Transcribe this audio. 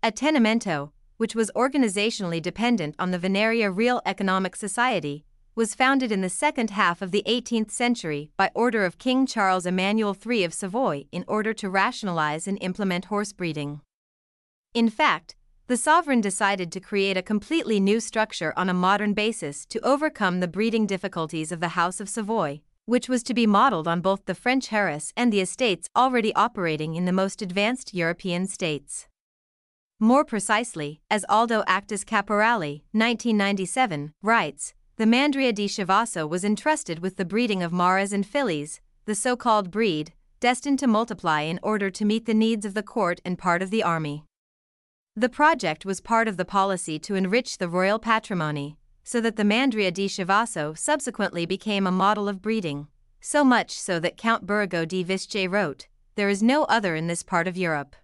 Attenamento, which was organizationally dependent on the Venaria Real Economic Society, was founded in the second half of the 18th century by order of King Charles Emmanuel III of Savoy in order to rationalize and implement horse breeding. In fact, the sovereign decided to create a completely new structure on a modern basis to overcome the breeding difficulties of the House of Savoy, which was to be modeled on both the French Harris and the estates already operating in the most advanced European states. More precisely, as Aldo Actis Caporali, 1997, writes, the Mandria di Chivasso was entrusted with the breeding of Maras and fillies, the so-called breed, destined to multiply in order to meet the needs of the court and part of the army. The project was part of the policy to enrich the royal patrimony, so that the Mandria di Chivasso subsequently became a model of breeding, so much so that Count Burgo di Visce wrote, "There is no other in this part of Europe."